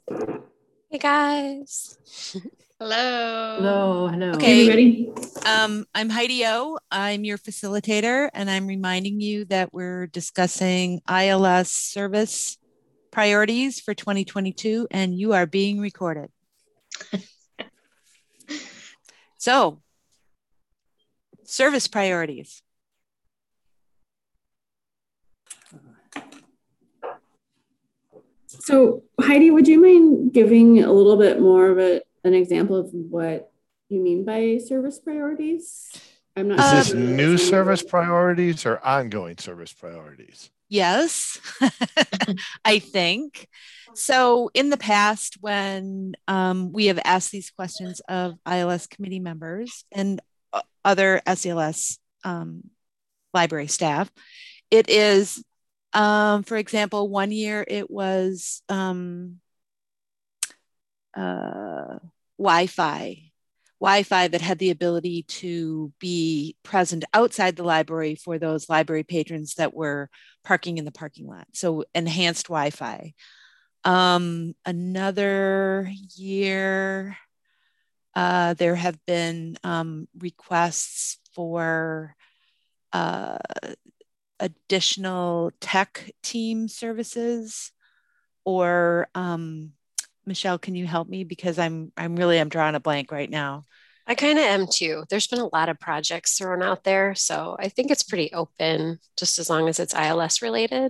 Hey guys. Hello. Hello, hello. Hey, Okay, everybody. I'm Heidi O. I'm your facilitator, and I'm reminding you that we're discussing ILS service priorities for 2022, and you are being recorded. So, service priorities. So, Heidi, would you mind giving a little bit more of an example of what you mean by service priorities? I'm not Is sure Uh, if this I'm new understanding service you. priorities or ongoing service priorities? yes, I think. So, in the past, when we have asked these questions of ILS committee members and other SELS library staff, it is, for example, one year it was uh, Wi-Fi. Wi-Fi that had the ability to be present outside the library for those library patrons that were parking in the parking lot. So enhanced Wi-Fi. Another year, there have been requests for uh, additional tech team services or Michelle, can you help me because I'm drawing a blank right now. I kind of am too. There's been a lot of projects thrown out there, so I think it's pretty open, just as long as it's ILS related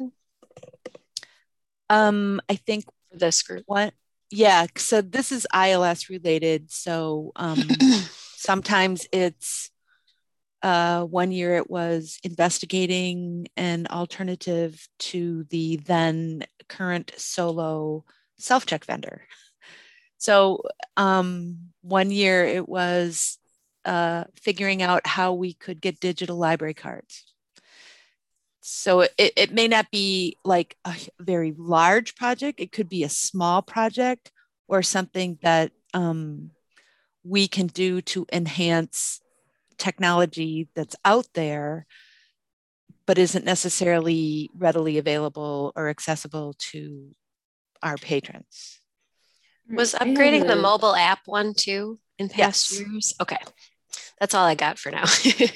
I think for this group. what yeah, so this is ILS related. So sometimes it's one year it was investigating an alternative to the then current solo self-check vendor. So one year it was figuring out how we could get digital library cards. So it may not be like a very large project. It could be a small project or something that we can do to enhance technology that's out there, but isn't necessarily readily available or accessible to our patrons. Was I have upgrading the a mobile app one too in past Yes. years? Okay, that's all I got for now.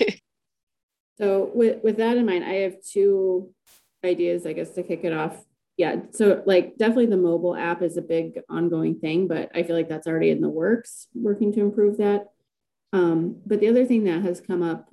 So with that in mind, I have two ideas, I guess, to kick it off. Yeah, so like definitely the mobile app is a big ongoing thing, but I feel like that's already in the works, working to improve that. But the other thing that has come up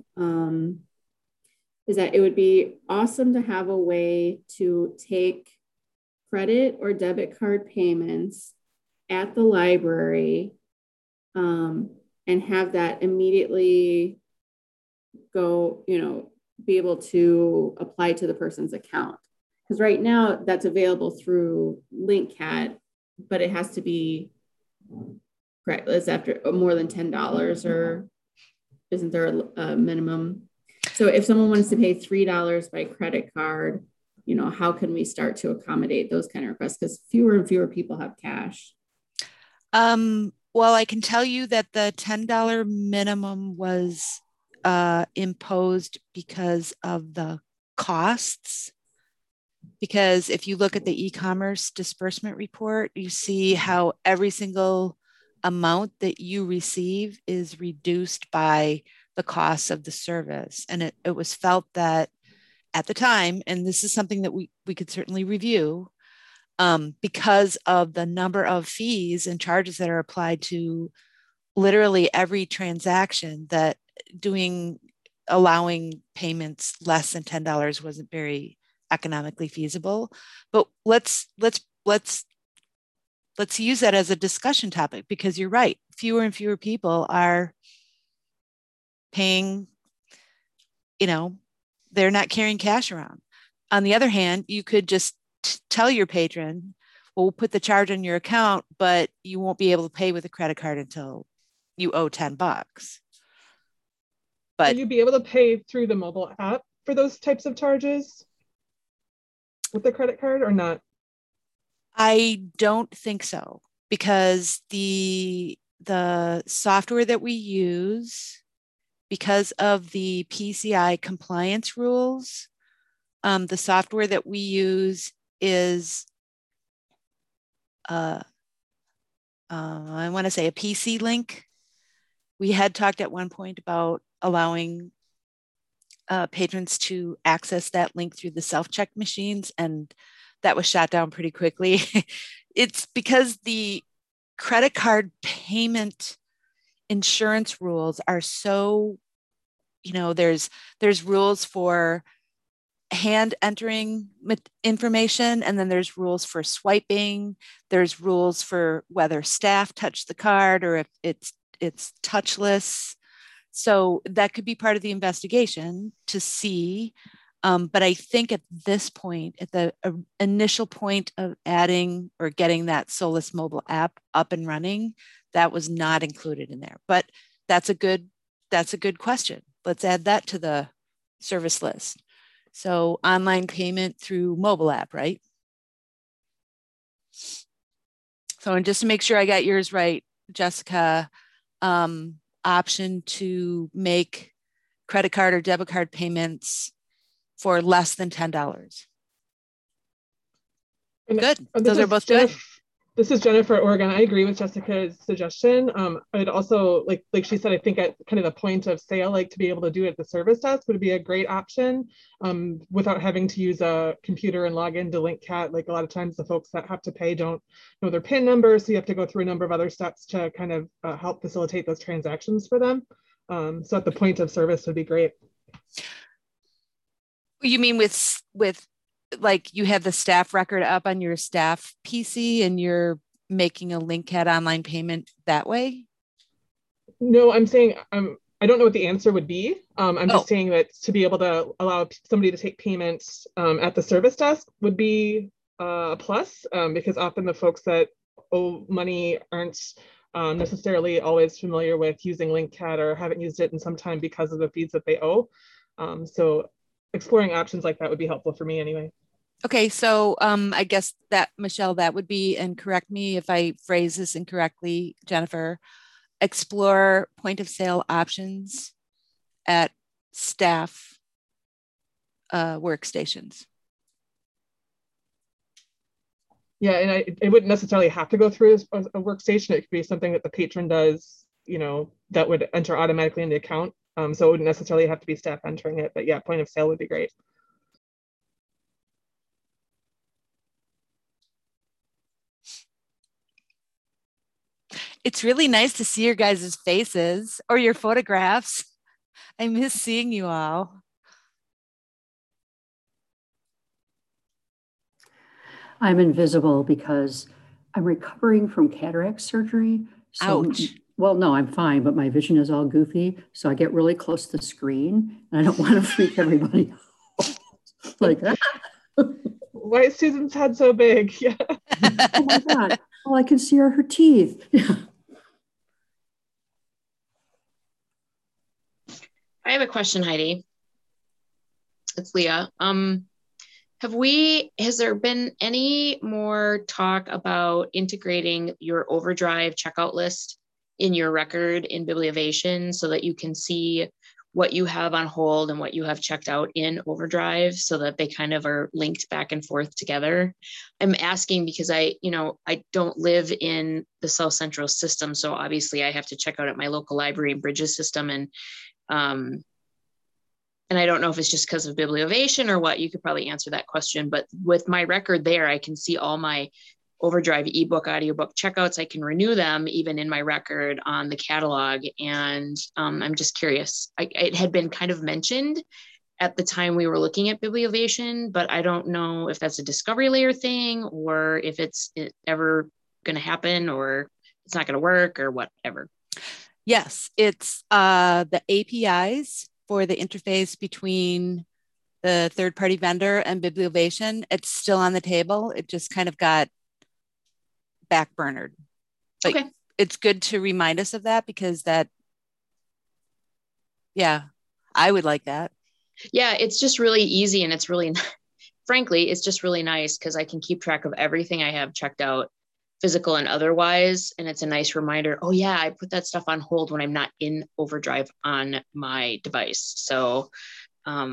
is that it would be awesome to have a way to take credit or debit card payments at the library, um, and have that immediately go, be able to apply to the person's account. Because right now that's available through LinkCat, but it has to be correct. It's after more than $10, or isn't there a minimum? So if someone wants to pay $3 by credit card, how can we start to accommodate those kind of requests? Because fewer and fewer people have cash. Well, I can tell you that the $10 minimum was imposed because of the costs. Because if you look at the e-commerce disbursement report, you see how every single amount that you receive is reduced by the cost of the service. And it was felt that at the time, and this is something that we could certainly review, because of the number of fees and charges that are applied to literally every transaction, that doing allowing payments less than $10 wasn't very economically feasible. But let's use that as a discussion topic, because you're right, fewer and fewer people are paying, you know, they're not carrying cash around. On the other hand, you could just tell your patron, well, we'll put the charge on your account, but you won't be able to pay with a credit card until you owe $10. Will But you be able to pay through the mobile app for those types of charges with the credit card or not? I don't think so, because the software that we use, because of the PCI compliance rules, the software that we use is I want to say a PC link. We had talked at one point about allowing patrons to access that link through the self-check machines, and that was shot down pretty quickly. It's because the credit card payment insurance rules are so, there's rules for hand entering information, and then there's rules for swiping. There's rules for whether staff touch the card or if it's touchless. So that could be part of the investigation to see. But I think at this point, at the initial point of adding or getting that Solus mobile app up and running, that was not included in there. But that's a good question. Let's add that to the service list. So online payment through mobile app, right? So, and just to make sure I got yours right, Jessica, option to make credit card or debit card payments for less than $10. Good. Those are both good. This is Jennifer, Oregon. I agree with Jessica's suggestion. I'd also, like she said, I think at kind of the point of sale, like to be able to do it at the service desk would be a great option without having to use a computer and log into LinkCat. Like a lot of times the folks that have to pay don't know their PIN number, so you have to go through a number of other steps to kind of help facilitate those transactions for them. So at the point of service would be great. You mean with like you have the staff record up on your staff PC and you're making a LinkCat online payment that way? No, I'm saying I don't know what the answer would be. I'm just saying that to be able to allow somebody to take payments at the service desk would be a plus because often the folks that owe money aren't necessarily always familiar with using LinkCat or haven't used it in some time because of the fees that they owe. So exploring options like that would be helpful for me anyway. Okay, so I guess that, Michelle, that would be, and correct me if I phrase this incorrectly, Jennifer, explore point of sale options at staff workstations. Yeah, and it wouldn't necessarily have to go through a workstation. It could be something that the patron does, that would enter automatically in the account. So it wouldn't necessarily have to be staff entering it, but yeah, point of sale would be great. It's really nice to see your guys' faces or your photographs. I miss seeing you all. I'm invisible because I'm recovering from cataract surgery. So, ouch. Well, no, I'm fine, but my vision is all goofy. So I get really close to the screen and I don't want to freak everybody out. Like, why is Susan's head so big? Yeah. Oh my God. All I can see are her teeth. I have a question, Heidi. It's Leah. Has there been any more talk about integrating your Overdrive checkout list in your record in Bibliovation so that you can see what you have on hold and what you have checked out in Overdrive so that they kind of are linked back and forth together? I'm asking because I don't live in the South Central system. So obviously I have to check out at my local library and Bridges system. And I don't know if it's just because of Bibliovation or what. You could probably answer that question. But with my record there, I can see all my Overdrive ebook, audiobook checkouts. I can renew them even in my record on the catalog. And I'm just curious. It had been kind of mentioned at the time we were looking at Bibliovation, but I don't know if that's a discovery layer thing or if it's ever going to happen or it's not going to work or whatever. Yes, it's the APIs for the interface between the third-party vendor and Bibliovation. It's still on the table. It just kind of got backburnered. But okay. It's good to remind us of that because I would like that. Yeah, it's just really easy and it's really, frankly, it's just really nice because I can keep track of everything I have checked out, physical and otherwise. And it's a nice reminder. Oh yeah, I put that stuff on hold when I'm not in Overdrive on my device. So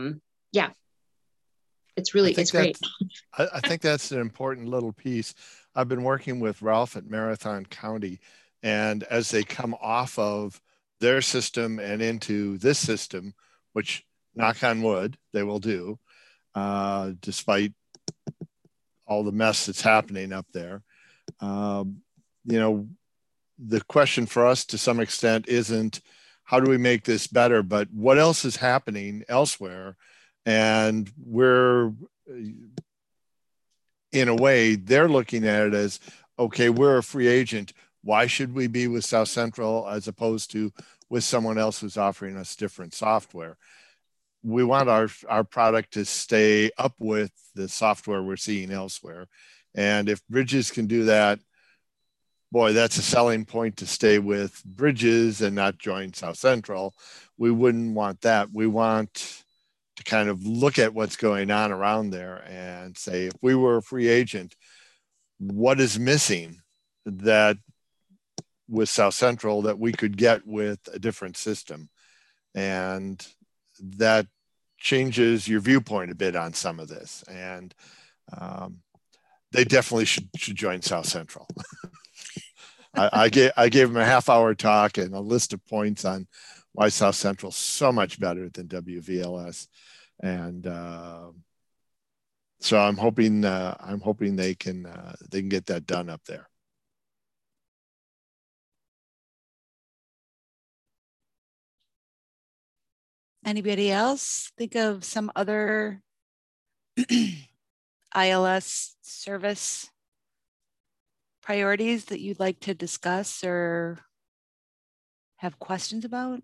it's great. I think that's an important little piece. I've been working with Ralph at Marathon County, and as they come off of their system and into this system, which knock on wood, they will do, despite all the mess that's happening up there. You know, the question for us to some extent isn't how do we make this better, but what else is happening elsewhere? And we're, in a way, they're looking at it as, okay, we're a free agent. Why should we be with South Central as opposed to with someone else who's offering us different software? We want our product to stay up with the software we're seeing elsewhere. And if Bridges can do that, boy, that's a selling point to stay with Bridges and not join South Central. We wouldn't want that. We want to kind of look at what's going on around there and say, if we were a free agent, what is missing that with South Central that we could get with a different system? And that changes your viewpoint a bit on some of this. And they definitely should join South Central. I gave them a half-hour talk and a list of points on why South Central is so much better than WVLS, and so I'm hoping they can get that done up there. Anybody else think of some other ILS service priorities that you'd like to discuss or have questions about?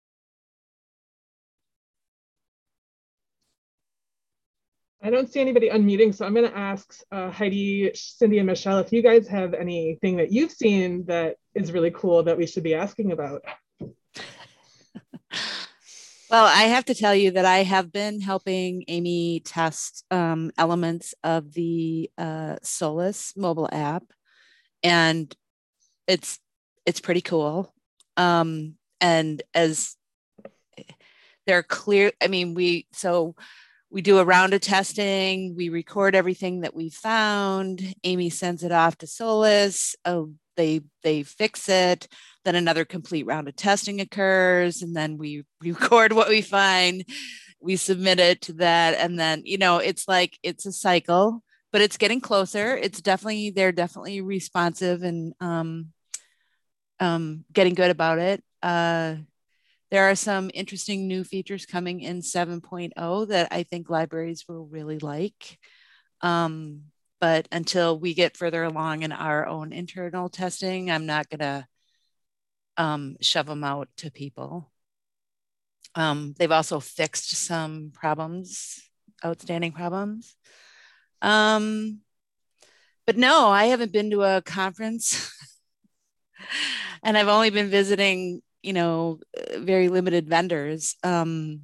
I don't see anybody unmuting, so I'm going to ask Heidi, Cindy, and Michelle if you guys have anything that you've seen that is really cool that we should be asking about. Well, I have to tell you that I have been helping Amy test elements of the Solus mobile app, and it's pretty cool. And as they're clear, I mean, we do a round of testing, we record everything that we found, Amy sends it off to Solus, they fix it, then another complete round of testing occurs, and then we record what we find, we submit it to that, and then, you know, it's like, it's a cycle, but it's getting closer. They're definitely responsive and getting good about it. There are some interesting new features coming in 7.0 that I think libraries will really like. But until we get further along in our own internal testing, I'm not going to shove them out to people. They've also fixed some outstanding problems. But no, I haven't been to a conference and I've only been visiting, you know, very limited vendors. I'm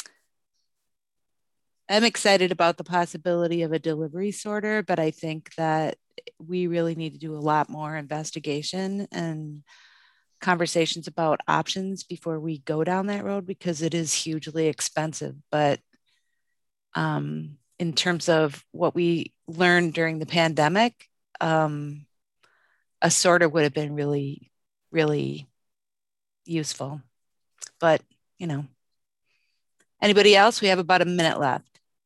excited about the possibility of a delivery sorter, but I think that we really need to do a lot more investigation and conversations about options before we go down that road, because it is hugely expensive. But in terms of what we learned during the pandemic, a sorter would have been really, really useful. But, you know, anybody else? We have about a minute left.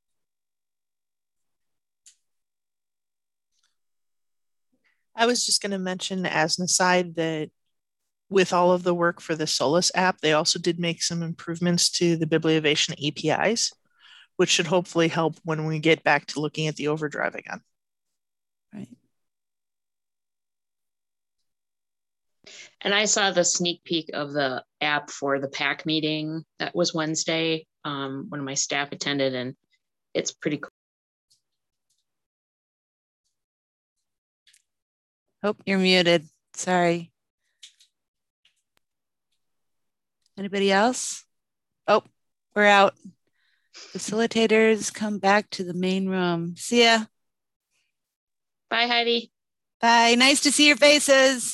I was just going to mention as an aside that with all of the work for the Solus app, they also did make some improvements to the Bibliovation APIs, which should hopefully help when we get back to looking at the Overdrive again. Right. And I saw the sneak peek of the app for the PAC meeting that was Wednesday. One of my staff attended, and it's pretty cool. Oh, you're muted. Sorry. Anybody else? Oh, we're out. Facilitators, come back to the main room. See ya. Bye, Heidi. Bye. Nice to see your faces.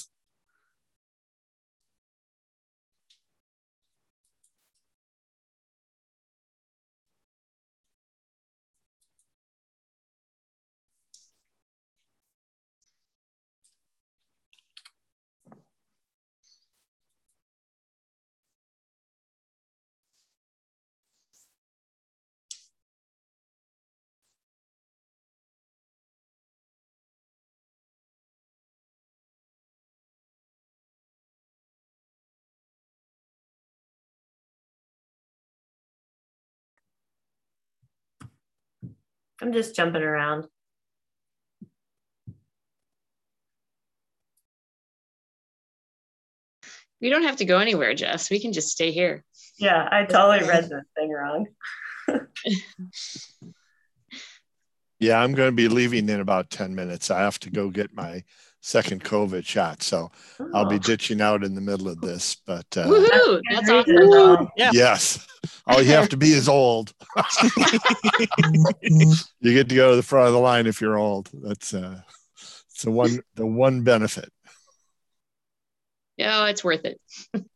I'm just jumping around. We don't have to go anywhere, Jess. We can just stay here. Yeah, I totally read this thing wrong. Yeah, I'm going to be leaving in about 10 minutes. I have to go get my second COVID shot. So I'll be ditching out in the middle of this. But woohoo! That's awesome. Yeah. Yes. All you have to be is old. You get to go to the front of the line if you're old. That's the one benefit. Yeah, it's worth it.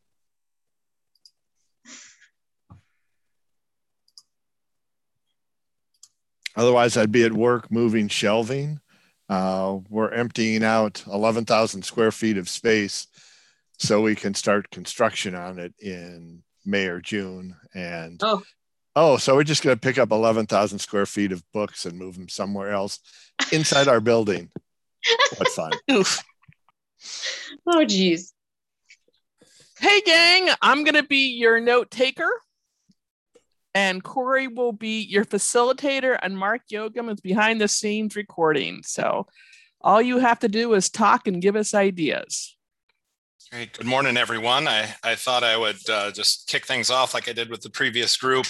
Otherwise, I'd be at work moving shelving. We're emptying out 11,000 square feet of space so we can start construction on it in May or June. And so we're just going to pick up 11,000 square feet of books and move them somewhere else inside our building. What fun. Oof. Oh, geez. Hey, gang, I'm going to be your note taker. And Corey will be your facilitator, and Mark Yogam is behind the scenes recording. So all you have to do is talk and give us ideas. Great. Good morning, everyone. I thought I would just kick things off like I did with the previous group.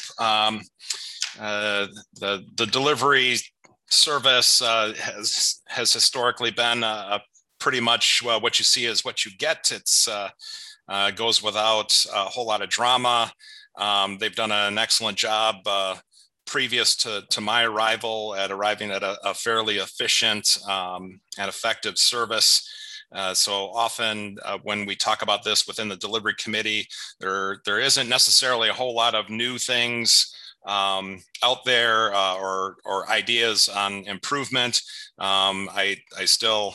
The delivery service has historically been pretty much what you see is what you get. It's goes without a whole lot of drama. They've done an excellent job previous to my arrival at arriving at a fairly efficient and effective service. So often when we talk about this within the delivery committee, there isn't necessarily a whole lot of new things out there or ideas on improvement. I still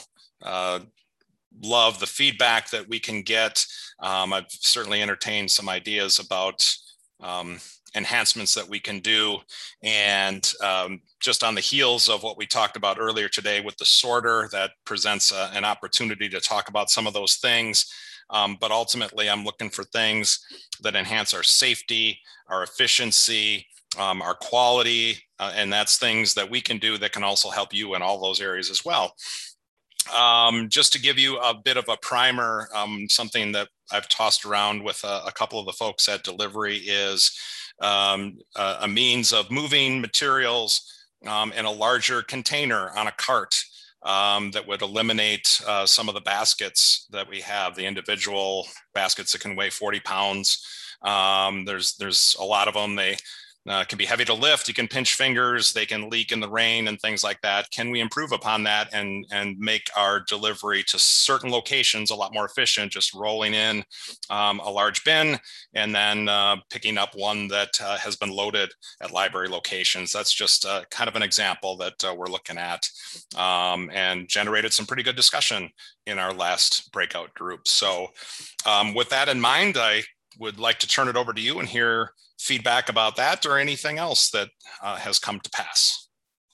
love the feedback that we can get. I've certainly entertained some ideas about enhancements that we can do. And just on the heels of what we talked about earlier today with the sorter, that presents an opportunity to talk about some of those things. But ultimately, I'm looking for things that enhance our safety, our efficiency, our quality, and that's things that we can do that can also help you in all those areas as well. Just to give you a bit of a primer, something that I've tossed around with a couple of the folks at delivery is a means of moving materials in a larger container on a cart that would eliminate some of the baskets that we have, the individual baskets that can weigh 40 pounds. There's a lot of them. They can be heavy to lift. You can pinch fingers. They can leak in the rain and things like that. Can we improve upon that and make our delivery to certain locations a lot more efficient? Just rolling in a large bin and then picking up one that has been loaded at library locations. That's just kind of an example that we're looking at and generated some pretty good discussion in our last breakout group. So with that in mind, I would like to turn it over to you and hear feedback about that or anything else that has come to pass.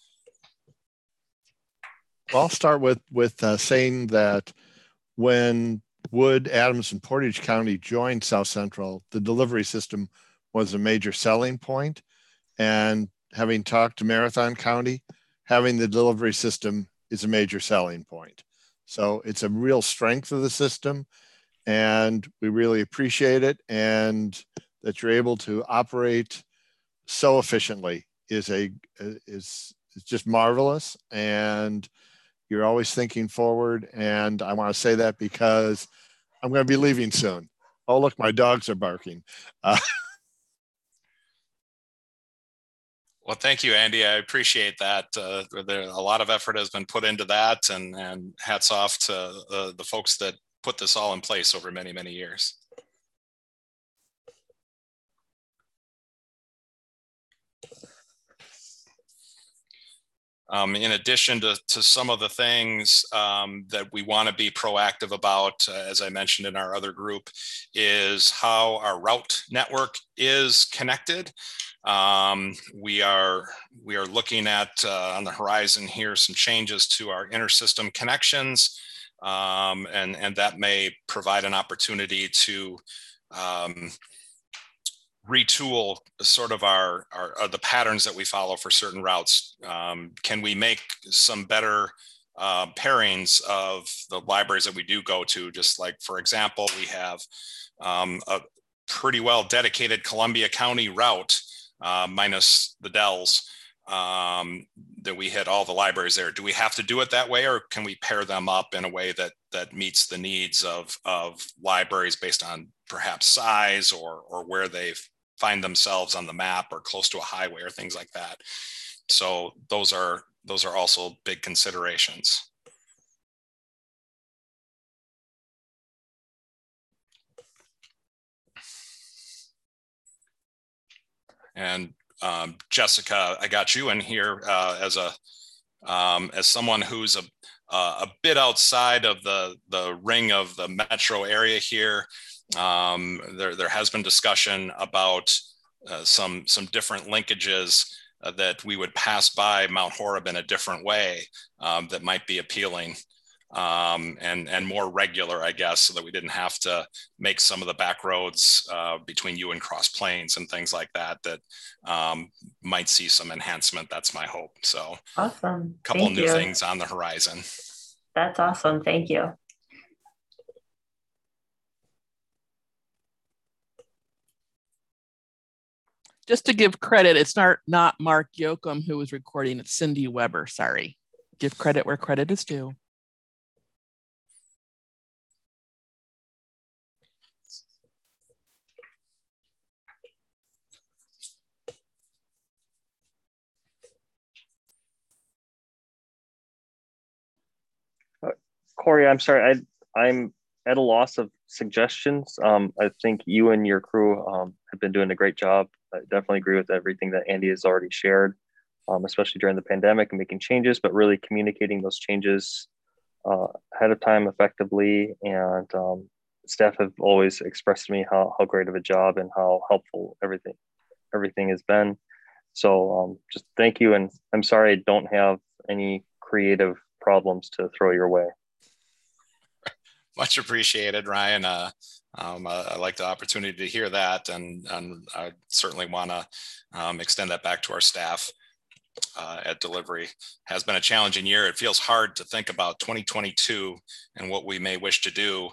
Well, I'll start with saying that when Wood, Adams, and Portage County joined South Central, the delivery system was a major selling point. And having talked to Marathon County, having the delivery system is a major selling point. So it's a real strength of the system, and we really appreciate it. And that you're able to operate so efficiently is just marvelous. And you're always thinking forward. And I want to say that because I'm going to be leaving soon. Oh, look, my dogs are barking. Well, thank you, Andy. I appreciate that. A lot of effort has been put into that, and hats off to the folks that put this all in place over many, many years. In addition to some of the things that we want to be proactive about, as I mentioned in our other group, is how our route network is connected. We are looking at on the horizon here some changes to our inter-system connections, and that may provide an opportunity to retool sort of our the patterns that we follow for certain routes. Can we make some better pairings of the libraries that we do go to? Just like, for example, we have a pretty well dedicated Columbia County route, minus the Dells, that we hit all the libraries there. Do we have to do it that way, or can we pair them up in a way that meets the needs of libraries based on perhaps size or where they find themselves on the map or close to a highway or things like that? So those are also big considerations. And Jessica, I got you in here as someone who's a bit outside of the ring of the metro area here. There has been discussion about some different linkages that we would pass by Mount Horeb in a different way that might be appealing. And more regular, I guess, so that we didn't have to make some of the back roads between you and Cross Plains and things like that might see some enhancement. That's my hope. So awesome. A couple of new things on the horizon. That's awesome. Thank you. Just to give credit, it's not Mark Yoakum who was recording, it's Cindy Weber. Sorry. Give credit where credit is due. Corey, I'm sorry, I'm at a loss of suggestions. I think you and your crew have been doing a great job. I definitely agree with everything that Andy has already shared, especially during the pandemic and making changes, but really communicating those changes ahead of time effectively. And staff have always expressed to me how great of a job and how helpful everything has been. So just thank you. And I'm sorry I don't have any creative problems to throw your way. Much appreciated, Ryan. I like the opportunity to hear that, and I certainly want to extend that back to our staff at Delivery. Has been a challenging year. It feels hard to think about 2022 and what we may wish to do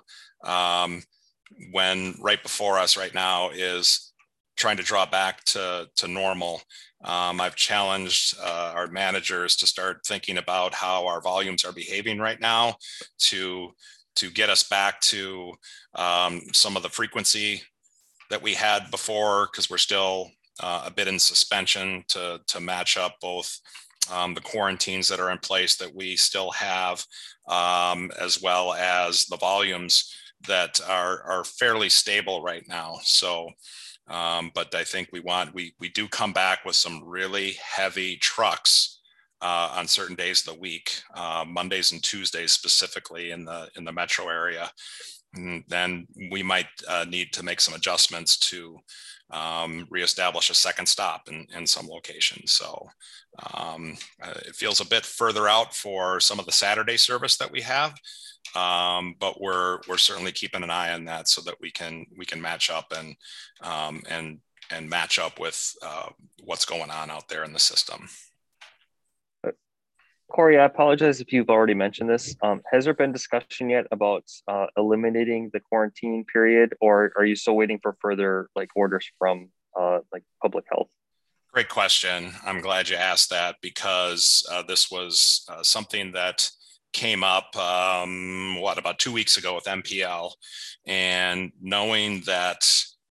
when right before us right now is trying to draw back to normal. I've challenged our managers to start thinking about how our volumes are behaving right now to get us back to some of the frequency that we had before, because we're still a bit in suspension to match up both the quarantines that are in place that we still have, as well as the volumes that are fairly stable right now. So, but I think we do come back with some really heavy trucks on certain days of the week, Mondays and Tuesdays specifically in the metro area. And then we might need to make some adjustments to reestablish a second stop in some locations. So it feels a bit further out for some of the Saturday service that we have, but we're certainly keeping an eye on that so that we can match up and match up with what's going on out there in the system. Corey, I apologize if you've already mentioned this. Has there been discussion yet about eliminating the quarantine period, or are you still waiting for further orders from public health? Great question. I'm glad you asked that, because this was something that came up about 2 weeks ago with MPL, and knowing that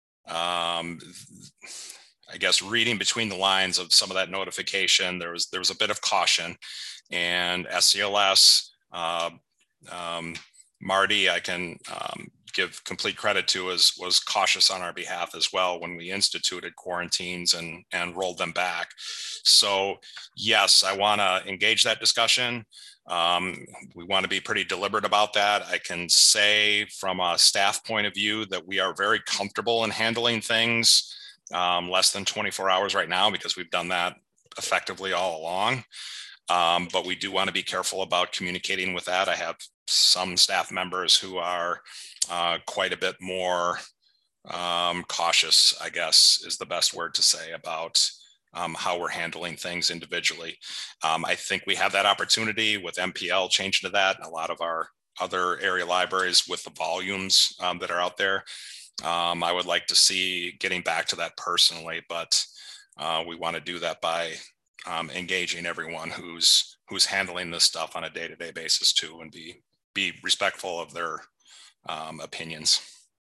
I guess reading between the lines of some of that notification, there was a bit of caution. And SCLS, Marty, I can give complete credit to, was cautious on our behalf as well when we instituted quarantines and rolled them back. So yes, I want to engage that discussion. We want to be pretty deliberate about that. I can say from a staff point of view that we are very comfortable in handling things less than 24 hours right now, because we've done that effectively all along. But we do want to be careful about communicating with that. I have some staff members who are quite a bit more cautious, I guess, is the best word to say about how we're handling things individually. I think we have that opportunity with MPL changing to that, and a lot of our other area libraries with the volumes that are out there. I would like to see getting back to that personally, but we want to do that by engaging everyone who's handling this stuff on a day-to-day basis too, and be respectful of their opinions.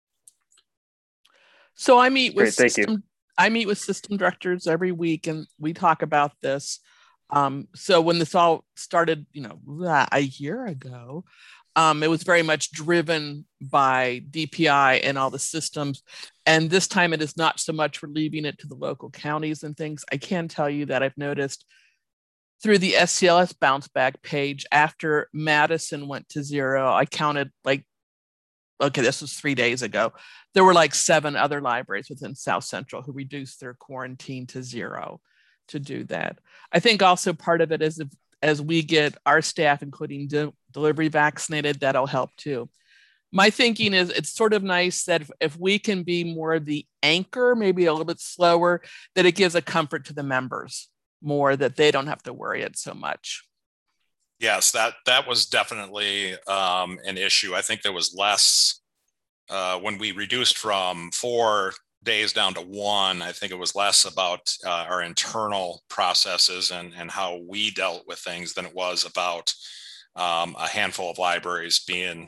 So I meet with system directors every week, and we talk about this. So when this all started, a year ago, it was very much driven by DPI and all the systems. And this time it is not so much for leaving it to the local counties and things. I can tell you that I've noticed through the SCLS bounce back page, after Madison went to 0, I counted this was 3 days ago. There were 7 other libraries within South Central who reduced their quarantine to 0 to do that. I think also part of it is as we get our staff, including delivery, vaccinated, that'll help too. My thinking is it's sort of nice that if we can be more of the anchor, maybe a little bit slower, that it gives a comfort to the members more, that they don't have to worry it so much. Yes, that was definitely an issue. I think there was less when we reduced from 4 days down to 1. I think it was less about our internal processes and how we dealt with things than it was about a handful of libraries being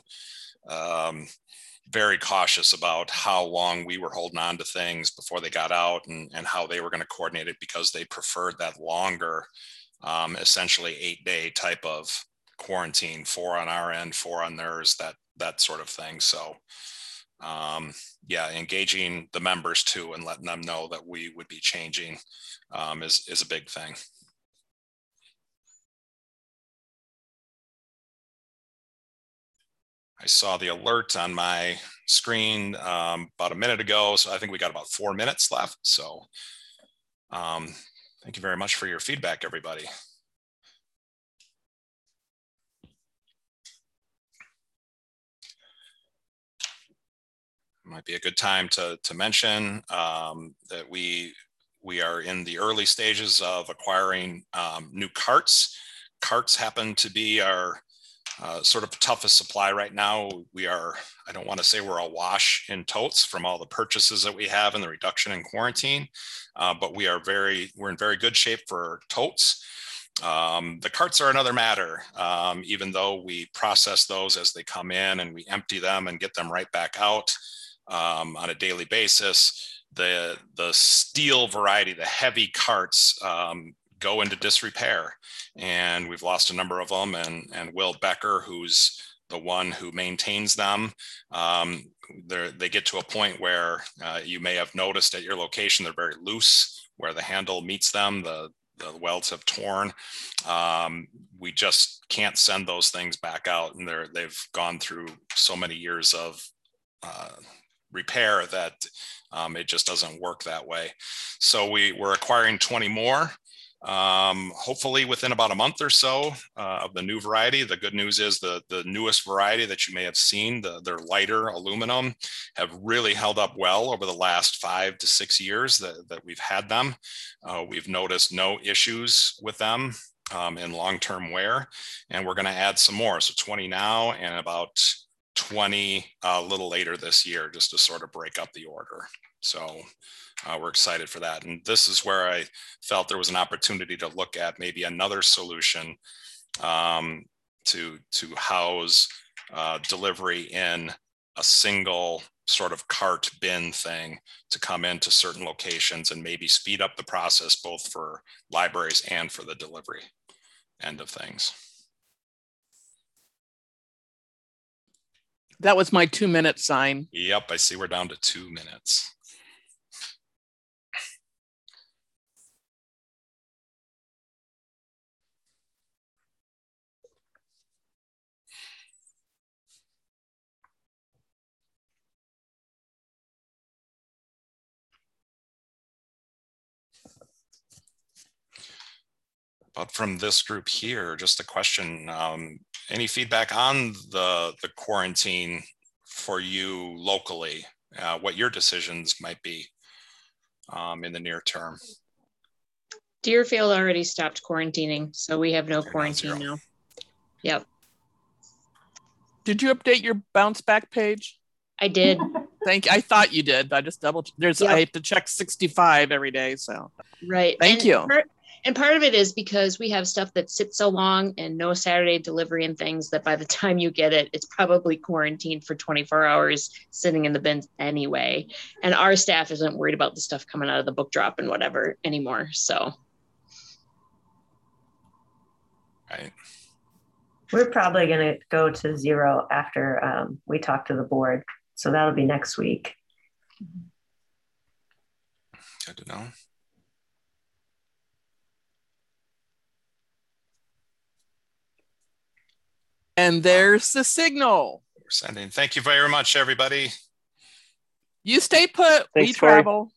very cautious about how long we were holding on to things before they got out, and how they were going to coordinate it, because they preferred that longer, essentially 8-day type of quarantine, 4 on our end, 4 on theirs, that sort of thing. So engaging the members too and letting them know that we would be changing is a big thing. I saw the alert on my screen about a minute ago, so I think we got about 4 minutes left. So thank you very much for your feedback, everybody. Might be a good time to mention that we are in the early stages of acquiring new carts. Carts happen to be our sort of toughest supply right now. I don't want to say we're awash in totes from all the purchases that we have and the reduction in quarantine, but we're in very good shape for totes. The carts are another matter. Even though we process those as they come in and we empty them and get them right back out on a daily basis, the steel variety, the heavy carts, go into disrepair, and we've lost a number of them. And Will Becker, who's the one who maintains them, they get to a point where you may have noticed at your location, they're very loose where the handle meets them. The welds have torn. We just can't send those things back out, and they've gone through so many years of repair that it just doesn't work that way. So we're acquiring 20 more. Hopefully within about a month or so of the new variety. The good news is the newest variety that you may have seen, their lighter aluminum, have really held up well over the last 5 to 6 years that we've had them. We've noticed no issues with them in long-term wear, and we're going to add some more. So 20 now and about 20 a little later this year, just to sort of break up the order. So we're excited for that. And this is where I felt there was an opportunity to look at maybe another solution to house delivery in a single sort of cart bin thing to come into certain locations and maybe speed up the process both for libraries and for the delivery end of things. That was my 2-minute sign. Yep, I see we're down to 2 minutes. But from this group here, just a question, any feedback on the quarantine for you locally? what your decisions might be in the near term. Deerfield already stopped quarantining, so we have no quarantine now. Yep. Did you update your bounce back page? I did. I thought you did, but I just I have to check 65 every day. So right. Thank you. And part of it is because we have stuff that sits so long and no Saturday delivery and things that by the time you get it, it's probably quarantined for 24 hours sitting in the bins anyway. And our staff isn't worried about the stuff coming out of the book drop and whatever anymore. So. Right. We're probably going to go to 0 after we talk to the board. So that'll be next week. Good to know. And there's the signal. We're sending. Thank you very much, everybody. You stay put. Thanks, we travel.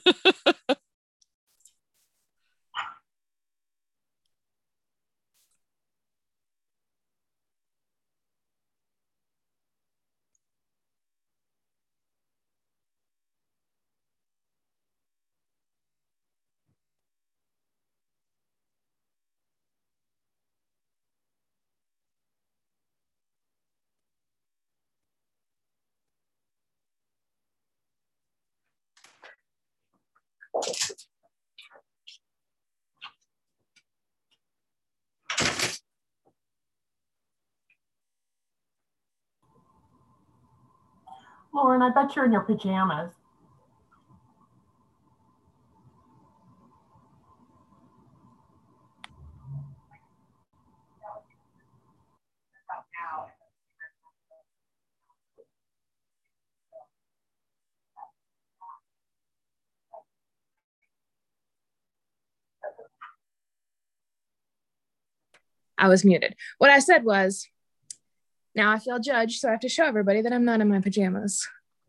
Lauren, I bet you're in your pajamas. I was muted. What I said was, now I feel judged, so I have to show everybody that I'm not in my pajamas.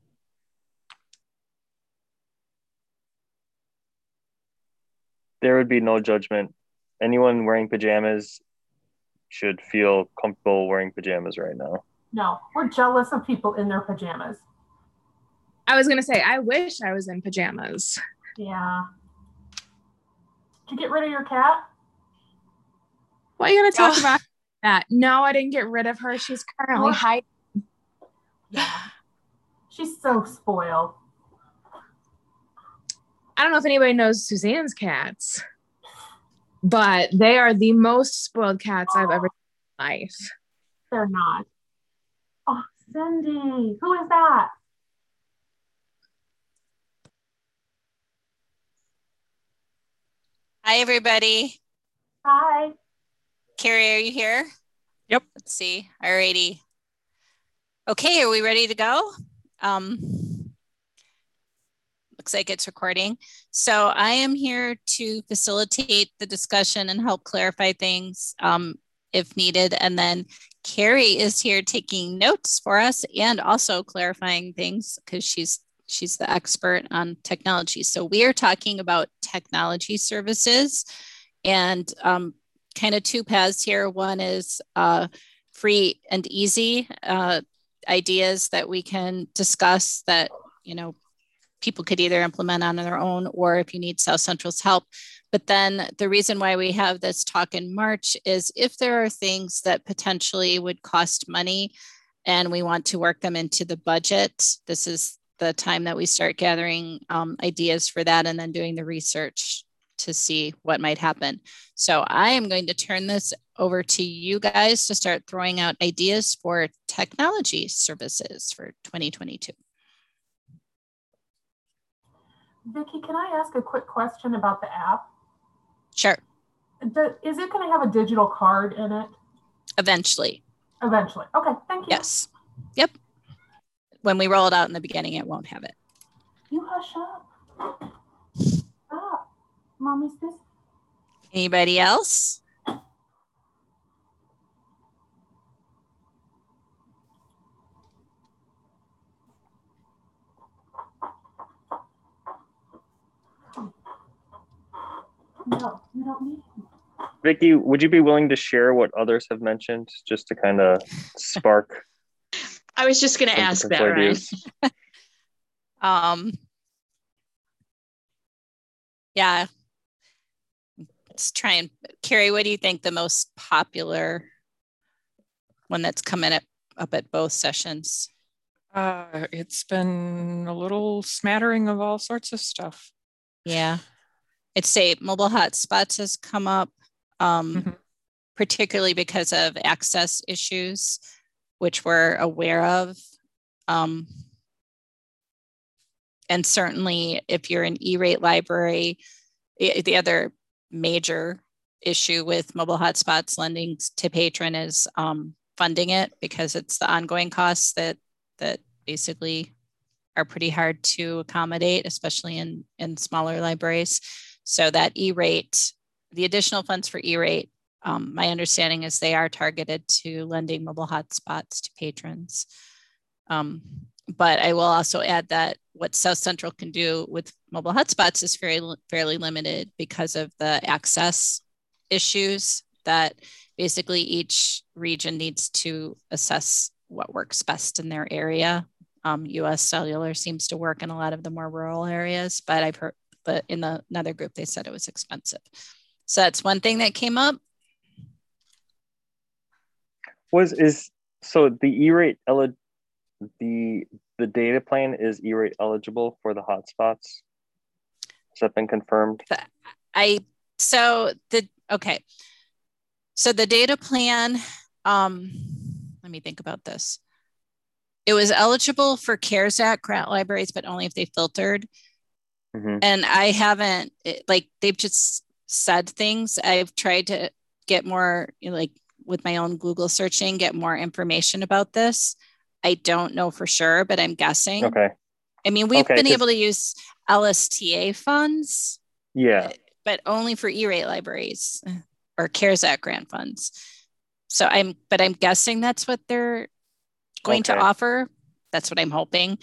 There would be no judgment. Anyone wearing pajamas should feel comfortable wearing pajamas right now. No, we're jealous of people in their pajamas. I was going to say, I wish I was in pajamas. Yeah. Did you get rid of your cat? Why are you going to talk about that? No, I didn't get rid of her. She's currently hiding. Yeah. She's so spoiled. I don't know if anybody knows Suzanne's cats, but they are the most spoiled cats I've ever seen in my life. They're not. Oh, Cindy, who is that? Hi, everybody. Hi. Carrie, are you here? Yep. Let's see. Alrighty. Okay, are we ready to go? Looks like it's recording. So I am here to facilitate the discussion and help clarify things if needed. And then Carrie is here taking notes for us and also clarifying things because she's the expert on technology. So we are talking about technology services and kind of two paths here. One is free and easy ideas that we can discuss that, people could either implement on their own or if you need South Central's help. But then the reason why we have this talk in March is if there are things that potentially would cost money and we want to work them into the budget, this is the time that we start gathering ideas for that and then doing the research to see what might happen. So I am going to turn this over to you guys to start throwing out ideas for technology services for 2022. Vicki, can I ask a quick question about the app? Sure. Is it going to have a digital card in it? Eventually. Eventually. Okay, thank you. Yes. Yep. When we roll it out in the beginning, it won't have it. You hush up. Stop. Mommy's busy. Anybody else? No, you don't need it. Vicki, would you be willing to share what others have mentioned just to kind of spark? I was just going to ask that, Ryan. Yeah. Let's try and, Carrie, what do you think the most popular one that's coming up at both sessions? It's been a little smattering of all sorts of stuff. Yeah. I'd say mobile hotspots has come up, particularly because of access issues, which we're aware of. And certainly if you're an E-rate library, the other major issue with mobile hotspots lending to patron is funding it, because it's the ongoing costs that basically are pretty hard to accommodate, especially in smaller libraries. So that E-rate, the additional funds for E-rate, my understanding is they are targeted to lending mobile hotspots to patrons. But I will also add that what South Central can do with mobile hotspots is fairly limited because of the access issues that basically each region needs to assess what works best in their area. US Cellular seems to work in a lot of the more rural areas, but I've heard that in another group, they said it was expensive. So that's one thing that came up. So the E-rate, the data plan is E-rate eligible for the hotspots? Has that been confirmed? So the data plan, let me think about this. It was eligible for CARES Act grant libraries, but only if they filtered. And I haven't, they've just said things. I've tried to get more, with my own Google searching, get more information about this. I don't know for sure, but I'm guessing. Okay. I mean, we've been able to use LSTA funds. Yeah. But only for E-rate libraries or CARES Act grant funds. So I'm guessing that's what they're going to offer. That's what I'm hoping.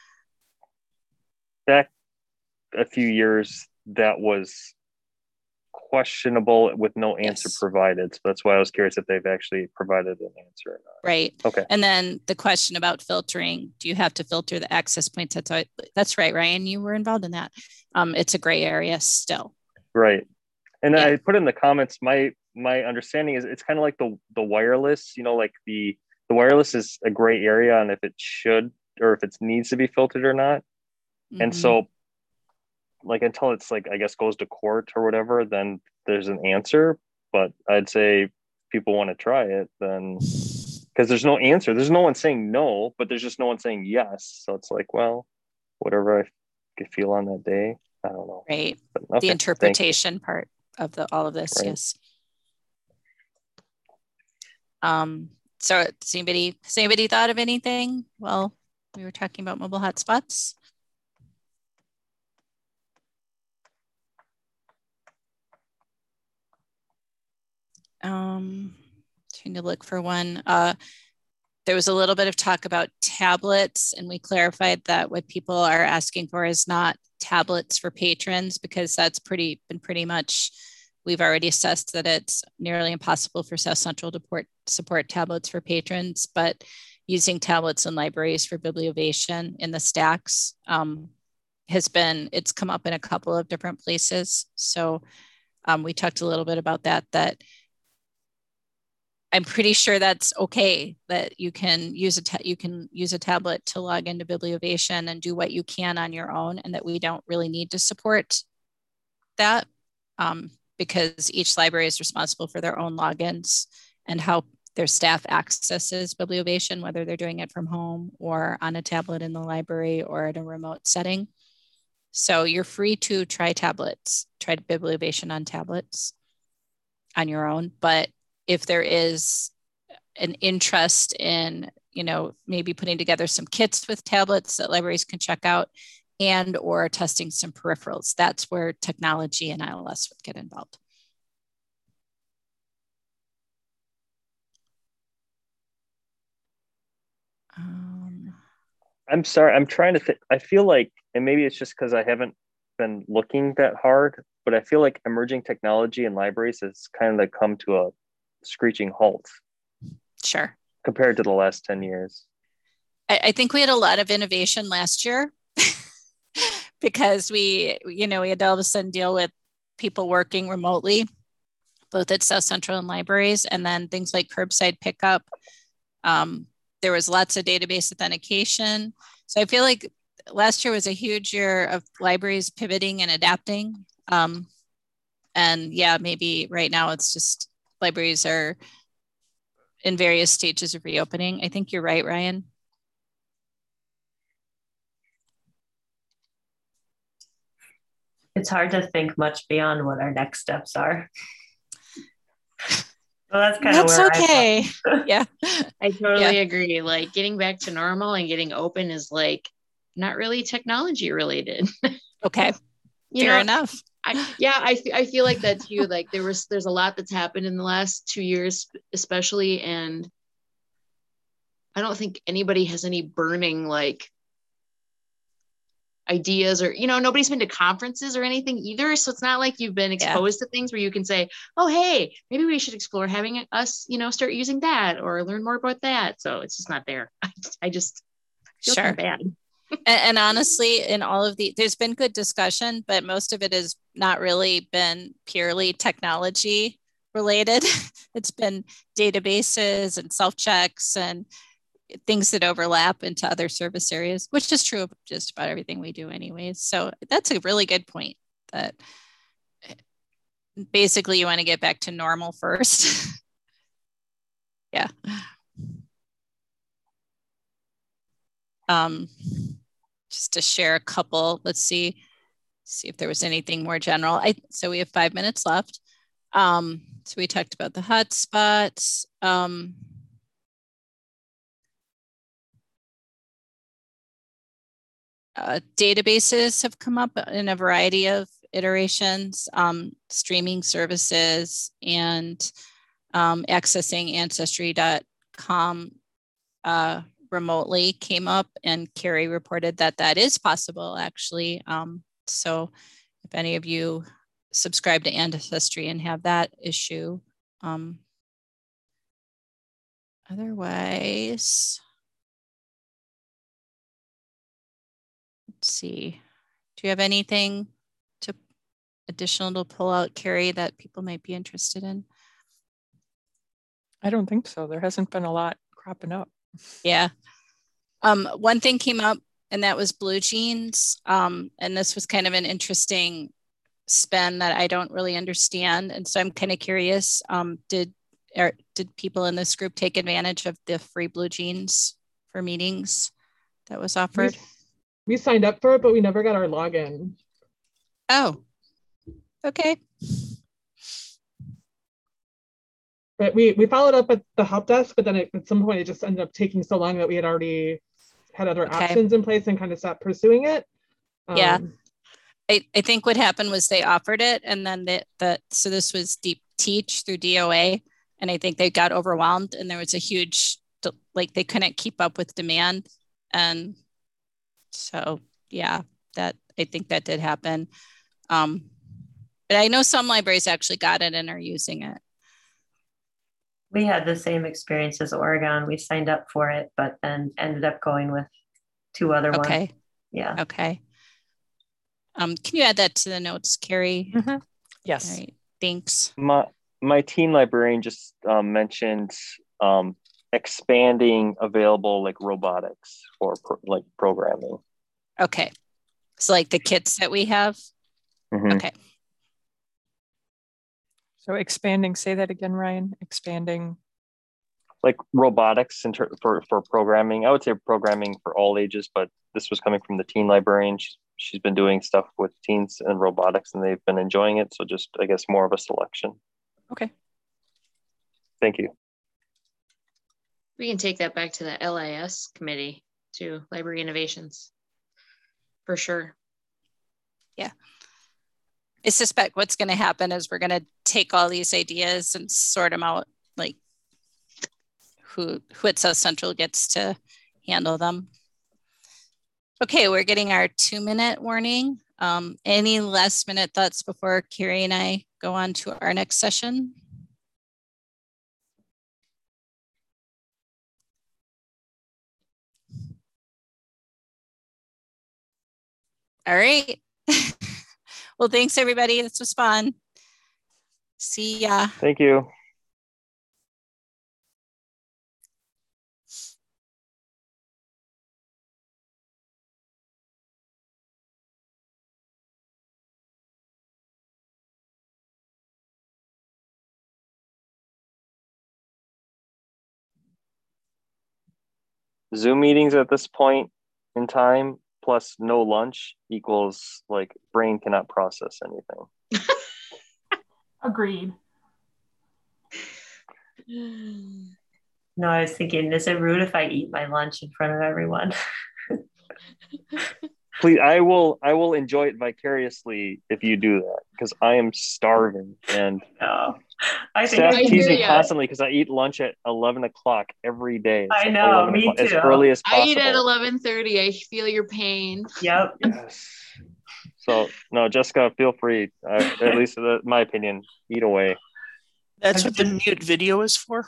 Back a few years, that was questionable with no answer provided. So that's why I was curious if they've actually provided an answer or not. Right. Okay. And then the question about filtering, do you have to filter the access points? That's right, Ryan, you were involved in that. It's a gray area still. Right. And I put in the comments, my understanding is it's kind of like the wireless, like the wireless is a gray area on if it should or if it needs to be filtered or not. And so until it's I guess goes to court or whatever, then there's an answer. But I'd say people want to try it, then because there's no answer. There's no one saying no, but there's just no one saying yes. So it's well, whatever I could feel on that day. I don't know. Right. The interpretation part of all of this, yes. So has anybody thought of anything? Well, we were talking about mobile hotspots. Trying to look for one. There was a little bit of talk about tablets, and we clarified that what people are asking for is not tablets for patrons, because that's been pretty much, we've already assessed that it's nearly impossible for South Central to support tablets for patrons, but using tablets in libraries for bibliovation in the stacks it's come up in a couple of different places. So we talked a little bit about that I'm pretty sure that's okay, that you can use a tablet to log into bibliovation and do what you can on your own, and that we don't really need to support that because each library is responsible for their own logins and how their staff accesses bibliovation, whether they're doing it from home or on a tablet in the library or at a remote setting. So you're free to try bibliovation on tablets on your own, but if there is an interest in, maybe putting together some kits with tablets that libraries can check out and or testing some peripherals, that's where technology and ILS would get involved. I'm sorry, I'm trying to think. I feel and maybe it's just because I haven't been looking that hard, but I feel like emerging technology in libraries has kind of come to a screeching halt. Sure. Compared to the last 10 years. I think we had a lot of innovation last year. because we had to all of a sudden deal with people working remotely, both at South Central and libraries, and then things like curbside pickup. There was lots of database authentication. So I feel like last year was a huge year of libraries pivoting and adapting. And yeah, maybe right now it's just libraries are in various stages of reopening. I think you're right, Ryan. It's hard to think much beyond what our next steps are. Well, that's kind of where okay. Yeah. I totally agree. Like getting back to normal and getting open is like not really technology related. Okay. Fair enough. I feel like that too. Like there's a lot that's happened in the last 2 years, especially, and I don't think anybody has any burning like ideas, or nobody's been to conferences or anything either, so it's not like you've been exposed to things where you can say, oh hey, maybe we should explore having us start using that or learn more about that. So it's just not there. I just feel kind of bad. And honestly, in all of there's been good discussion, but most of it has not really been purely technology related. It's been databases and self-checks and things that overlap into other service areas, which is true of just about everything we do anyways. So that's a really good point, that basically you want to get back to normal first. Yeah. Just to share a couple, let's see if there was anything more general. So we have 5 minutes left. So we talked about the hotspots. Databases have come up in a variety of iterations, streaming services, and accessing Ancestry.com remotely came up, and Carrie reported that is possible actually. So if any of you subscribe to Ancestry and have that issue, otherwise, let's see. Do you have anything additional to pull out, Carrie, that people might be interested in? I don't think so. There hasn't been a lot cropping up. Yeah. One thing came up, and that was BlueJeans. And this was kind of an interesting spin that I don't really understand. And so I'm kind of curious, did people in this group take advantage of the free BlueJeans for meetings that was offered? We signed up for it, but we never got our login. Oh, okay. But we followed up at the help desk, but then at some point it just ended up taking so long that we had already had other options in place and kind of stopped pursuing it. Yeah. I think what happened was they offered it, and then so this was Deep Teach through DOA, and I think they got overwhelmed, and there was a huge, like they couldn't keep up with demand. And so, yeah, I think that did happen. But I know some libraries actually got it and are using it. We had the same experience as Oregon. We signed up for it, but then ended up going with 2 other ones. Okay. Yeah. Okay. Can you add that to the notes, Carrie? Mm-hmm. Yes. All right. Thanks. My teen librarian just mentioned expanding available like robotics for like programming. Okay. So like the kits that we have. Mm-hmm. Okay. So expanding, say that again, Ryan, expanding. Like robotics for programming. I would say programming for all ages, but this was coming from the teen librarian. She's been doing stuff with teens and robotics, and they've been enjoying it. So just, I guess, more of a selection. Okay. Thank you. We can take that back to the LIS committee to library innovations for sure. Yeah. I suspect what's going to happen is we're going to take all these ideas and sort them out, like who at South Central gets to handle them. Okay, we're getting our 2-minute warning. Any last minute thoughts before Carrie and I go on to our next session? All right. Well, thanks everybody. This was fun. See ya. Thank you. Zoom meetings at this point in time plus no lunch equals like brain cannot process anything. Agreed. No, I was thinking, is it rude if I eat my lunch in front of everyone? Please, I will enjoy it vicariously if you do that, because I am starving and I think Steph's teasing constantly because I eat lunch at 11 o'clock every day. I know, me too. As early as possible. I eat at 11:30. I feel your pain. Yep. Yes. So no, Jessica, feel free. At least my opinion, eat away. That's what the mute video is for.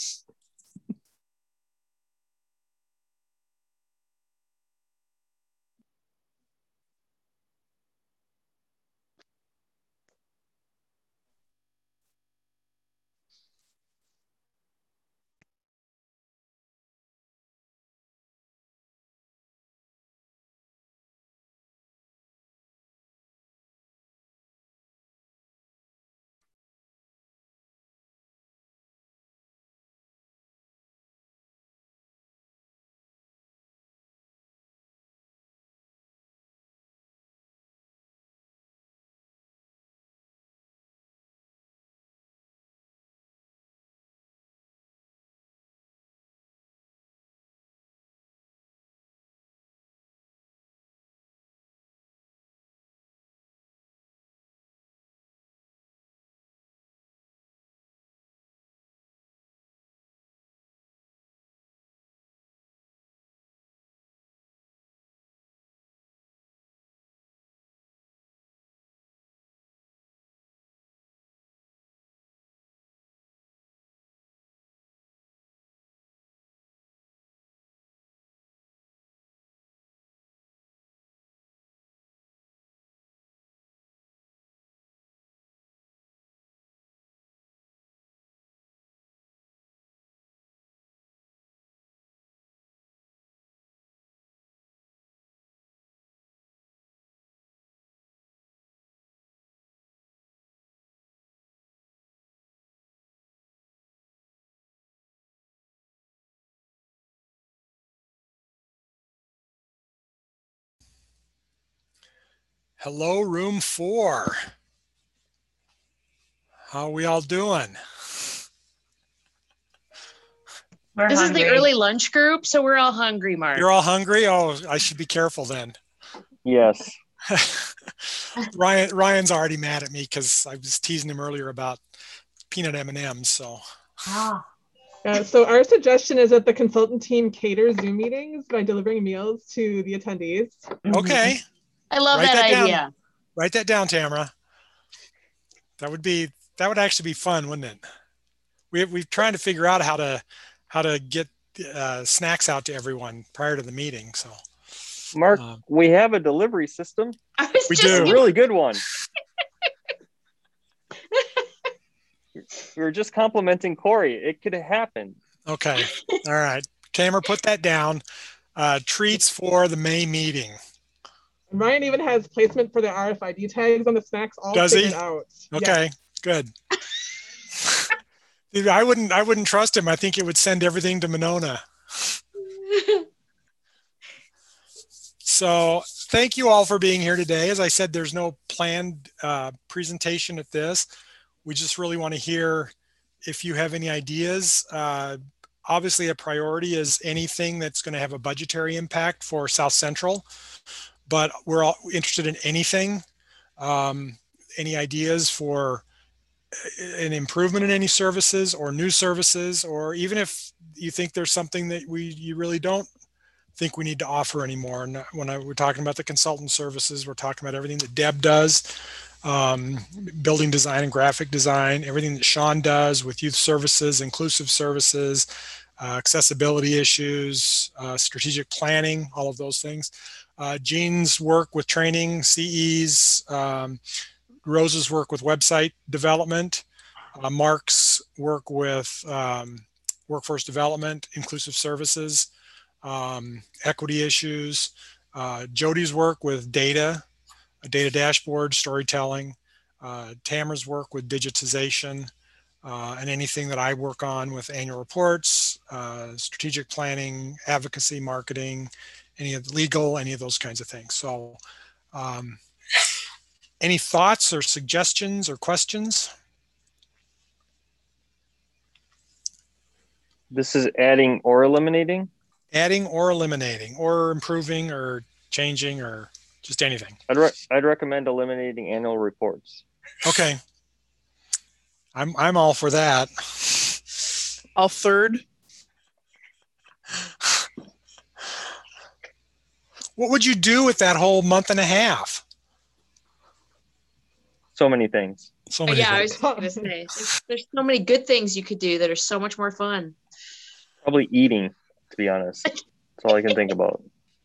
Hello, room 4. How are we all doing? This is the early lunch group, so we're all hungry, Mark. You're all hungry? Oh, I should be careful then. Yes. Ryan's already mad at me because I was teasing him earlier about peanut M&Ms. So. So our suggestion is that the consultant team caters Zoom meetings by delivering meals to the attendees. Okay. I love that idea. Write that down, Tamara. That would actually be fun, wouldn't it? We're trying to figure out how to get snacks out to everyone prior to the meeting. So, Mark, we have a delivery system. We do. A really good one. We were just complimenting Corey. It could happen. Okay. All right. Tamara, put that down. Treats for the May meeting. Ryan even has placement for the RFID tags on the snacks all figured out. Okay, yeah. Good. I wouldn't trust him. I think it would send everything to Monona. So thank you all for being here today. As I said, there's no planned presentation at this. We just really want to hear if you have any ideas. Obviously, a priority is anything that's going to have a budgetary impact for South Central. But we're all interested in anything, any ideas for an improvement in any services or new services, or even if you think there's something that you really don't think we need to offer anymore. And we're talking about the consultant services, we're talking about everything that Deb does, building design and graphic design, everything that Sean does with youth services, inclusive services, accessibility issues, strategic planning, all of those things. Jean's work with training, CEs, Rose's work with website development, Mark's work with workforce development, inclusive services, equity issues, Jody's work with data, a data dashboard, storytelling, Tamara's work with digitization, and anything that I work on with annual reports, strategic planning, advocacy, marketing, any of the legal, any of those kinds of things. So any thoughts or suggestions or questions? This is adding or eliminating? Adding or eliminating or improving or changing or just anything. I'd recommend eliminating annual reports. Okay. I'm all for that. I'll third. What would you do with that whole month and a half? So many things. So many yeah, things. I was going to say, there's so many good things you could do that are so much more fun. Probably eating, to be honest. That's all I can think about.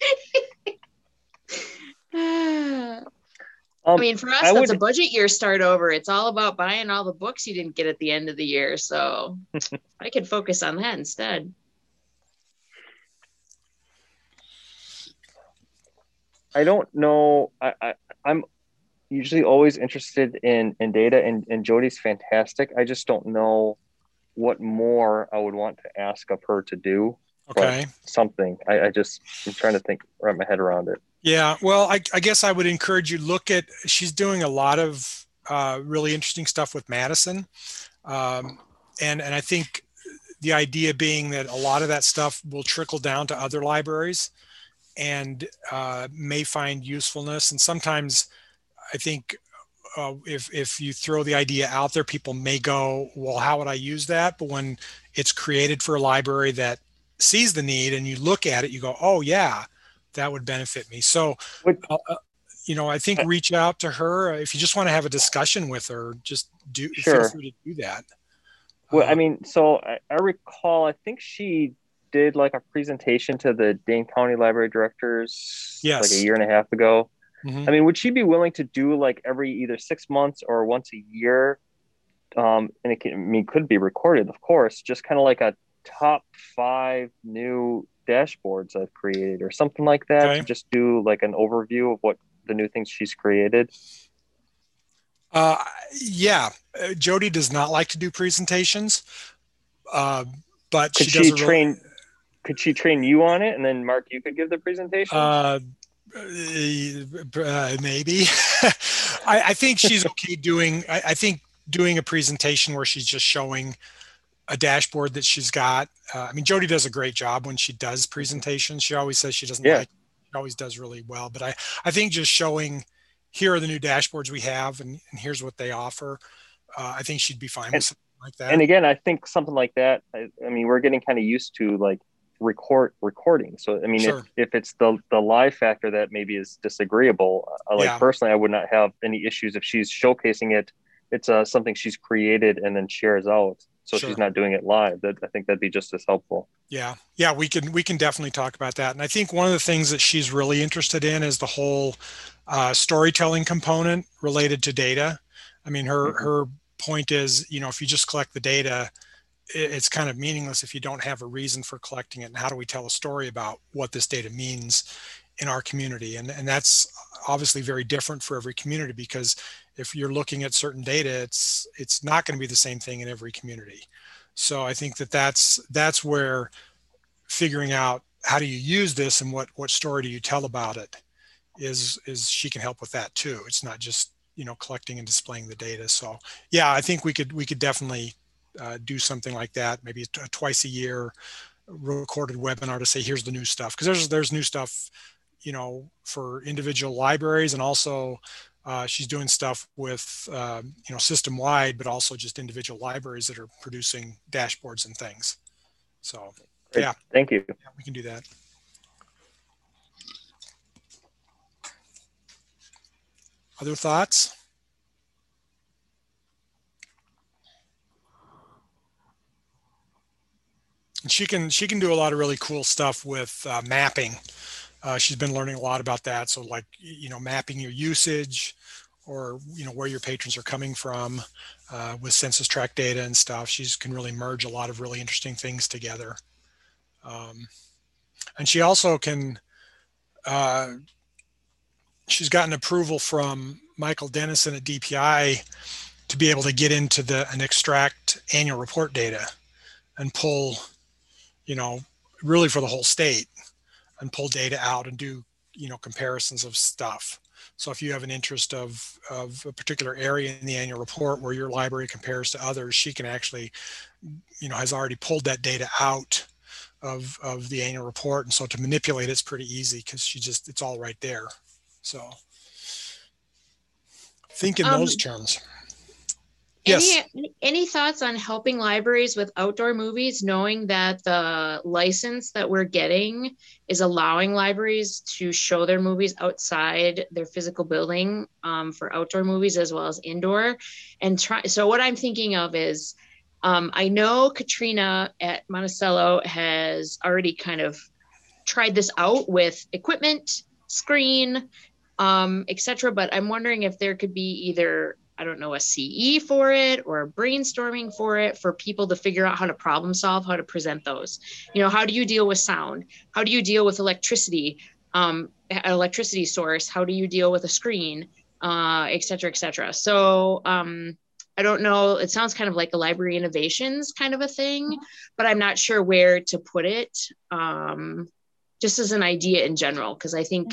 I mean, for us, that's a budget year start over. It's all about buying all the books you didn't get at the end of the year. So I could focus on that instead. I don't know. I'm usually always interested in data, and Jody's fantastic. I just don't know what more I would want to ask of her to do. Okay. Something. I'm trying to wrap my head around it. Yeah, well, I guess I would encourage you look at, she's doing a lot of really interesting stuff with Madison. And I think the idea being that a lot of that stuff will trickle down to other libraries and may find usefulness. And sometimes I think if you throw the idea out there, people may go, well, how would I use that? But when it's created for a library that sees the need and you look at it, you go, oh yeah, that would benefit me. So, I think reach out to her. If you just want to have a discussion with her, just feel free to do that. Well, I mean, so I recall, I think she did like a presentation to the Dane County Library directors like a year and a half ago. Mm-hmm. I mean, would she be willing to do like every either 6 months or once a year? And it could be recorded, of course, just kind of like a top 5 new dashboards I've created or something like that. Okay. To just do like an overview of what the new things she's created. Jody does not like to do presentations, but could she train? Could she train you on it, and then Mark, you could give the presentation? Maybe. I think she's okay doing. I think doing a presentation where she's just showing a dashboard that she's got. I mean, Jody does a great job when she does presentations. She always says she doesn't like. She always does really well, but I think just showing, here are the new dashboards we have, and here's what they offer. I think she'd be fine with something like that. And again, I think something like that. I mean, we're getting kind of used to like recording. So I mean, if it's the live factor that maybe is disagreeable, personally, I would not have any issues if she's showcasing it. It's something she's created and then shares out. So she's not doing it live. I think that'd be just as helpful. Yeah, we can definitely talk about that. And I think one of the things that she's really interested in is the whole storytelling component related to data. I mean, her point is, if you just collect the data, it's kind of meaningless if you don't have a reason for collecting it. And how do we tell a story about what this data means in our community? And that's obviously very different for every community, because if you're looking at certain data, it's not going to be the same thing in every community. So I think that's where figuring out how do you use this and what story do you tell about it is she can help with that too. It's not just collecting and displaying the data. So yeah, I think we could definitely do something like that, maybe twice a year, recorded webinar to say here's the new stuff, because there's new stuff for individual libraries, and also she's doing stuff with system wide, but also just individual libraries that are producing dashboards and things. So great. Yeah, thank you. Yeah, we can do that. Other thoughts? she can do a lot of really cool stuff with mapping. She's been learning a lot about that. So like, mapping your usage, or where your patrons are coming from with census tract data and stuff. She can really merge a lot of really interesting things together. And she also can, she's gotten approval from Michael Dennison at DPI to be able to get into and extract annual report data and pull, really for the whole state, and pull data out and do, comparisons of stuff. So if you have an interest of a particular area in the annual report where your library compares to others, she can actually, has already pulled that data out of the annual report. And so to manipulate it's pretty easy because it's all right there. So think in those terms. Yes. Any thoughts on helping libraries with outdoor movies, knowing that the license that we're getting is allowing libraries to show their movies outside their physical building for outdoor movies as well as indoor? So what I'm thinking of is, I know Katrina at Monticello has already kind of tried this out with equipment, screen, etc. But I'm wondering if there could be either, I don't know, a CE for it or brainstorming for it for people to figure out how to problem solve, how to present those. How do you deal with sound? How do you deal with electricity, an electricity source? How do you deal with a screen, et cetera, et cetera. So I don't know, it sounds kind of like a library innovations kind of a thing, but I'm not sure where to put it, just as an idea in general, because I think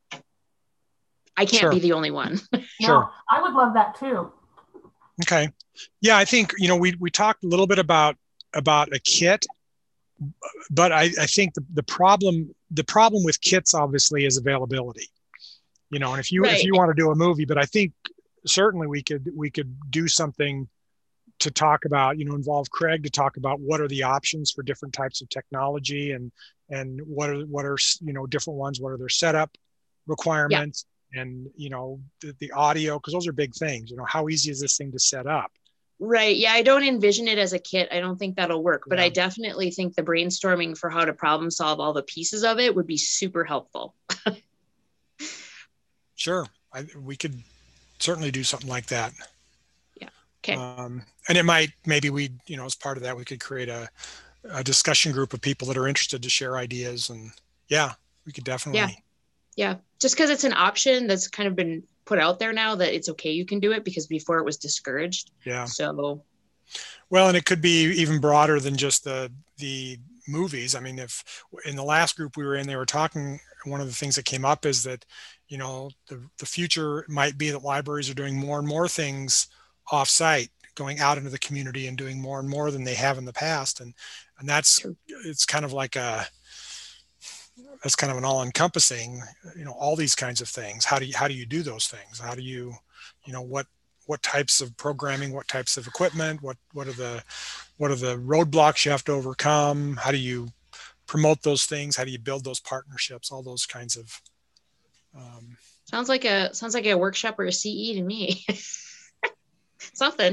I can't be the only one. Sure. No, I would love that too. Okay. Yeah, I think, we talked a little bit about a kit, but I think the problem with kits obviously is availability. And if you want to do a movie, but I think certainly we could do something to talk about, involve Craig to talk about what are the options for different types of technology and what are different ones, what are their setup requirements. Yeah. And the audio, because those are big things. How easy is this thing to set up? Right. Yeah, I don't envision it as a kit. I don't think that'll work, but I definitely think the brainstorming for how to problem solve all the pieces of it would be super helpful. Sure. We could certainly do something like that. Yeah. Okay. And it might, maybe as part of that, we could create a discussion group of people that are interested to share ideas. And we could definitely. Yeah. Just because it's an option that's kind of been put out there now that it's okay, you can do it, because before it was discouraged. Yeah. So. Well, and it could be even broader than just the movies. I mean, if in the last group we were in, they were talking, one of the things that came up is that, the future might be that libraries are doing more and more things off-site, going out into the community and doing more and more than they have in the past. And it's kind of like that's kind of an all-encompassing, all these kinds of things. How do you do those things? How do you, what types of programming, what types of equipment, what are the roadblocks you have to overcome? How do you promote those things? How do you build those partnerships? All those kinds of. Sounds like a workshop or a CE to me. Something.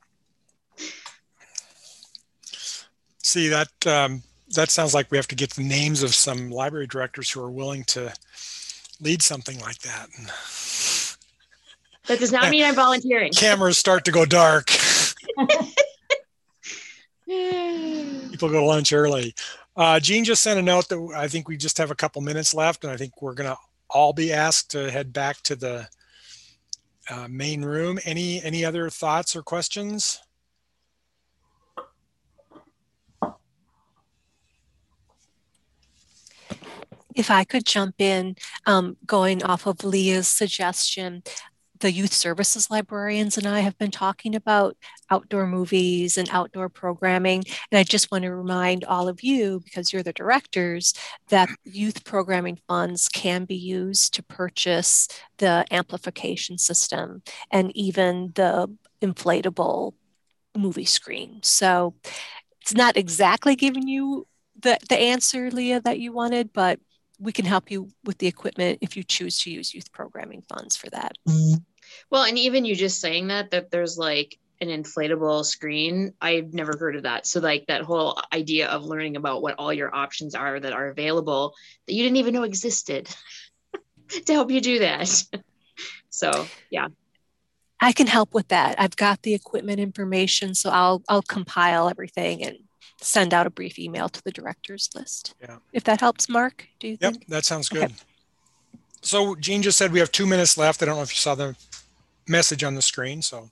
See that. That sounds like we have to get the names of some library directors who are willing to lead something like that. That does not mean I'm volunteering. Cameras start to go dark. People go to lunch early. Jean just sent a note that I think we just have a couple minutes left, and I think we're going to all be asked to head back to the main room. Any other thoughts or questions? If I could jump in, going off of Leah's suggestion, the youth services librarians and I have been talking about outdoor movies and outdoor programming. And I just want to remind all of you, because you're the directors, that youth programming funds can be used to purchase the amplification system and even the inflatable movie screen. So it's not exactly giving you the answer, Leah, that you wanted, but we can help you with the equipment if you choose to use youth programming funds for that. Well, and even you just saying that there's like an inflatable screen. I've never heard of that. So like that whole idea of learning about what all your options are that are available that you didn't even know existed to help you do that. So yeah. I can help with that. I've got the equipment information, so I'll compile everything and send out a brief email to the directors list. Yeah. If that helps, Mark, do you think? Yep, that sounds good. Okay. So Jean just said we have 2 minutes left. I don't know if you saw the message on the screen. So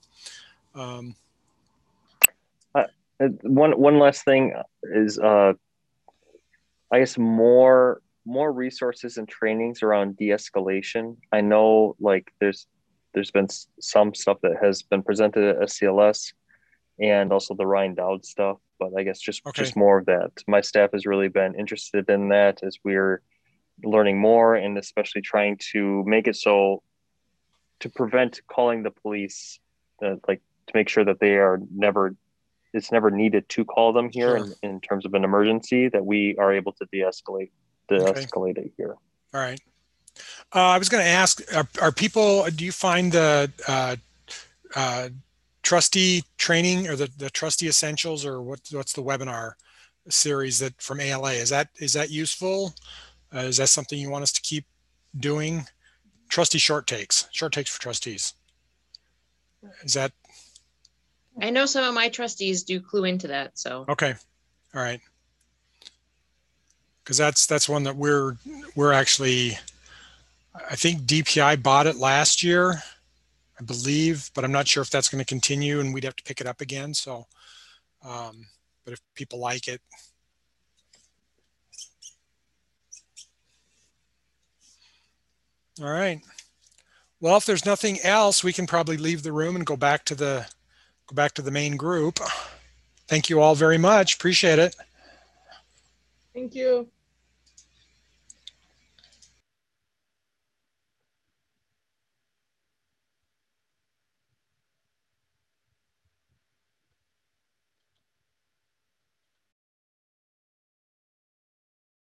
one last thing is I guess more resources and trainings around de-escalation. I know like there's been some stuff that has been presented at SCLS and also the Ryan Dowd stuff, but I guess just more of that. My staff has really been interested in that as we're learning more, and especially trying to make it so to prevent calling the police, like to make sure that it's never needed to call them here in terms of an emergency, that we are able to de-escalate it here. All right. I was going to ask, are people, do you find the trustee training or the trustee essentials, or what's the webinar series that from ALA, is that useful? Is that something you want us to keep doing? Trustee short takes for trustees. Is that? I know some of my trustees do clue into that. So. Okay. All right. Cause that's one that we're actually, I think DPI bought it last year, I believe, but I'm not sure if that's going to continue and we'd have to pick it up again. So, but if people like it. All right. Well, if there's nothing else, we can probably leave the room and go back to the main group. Thank you all very much. Appreciate it. Thank you.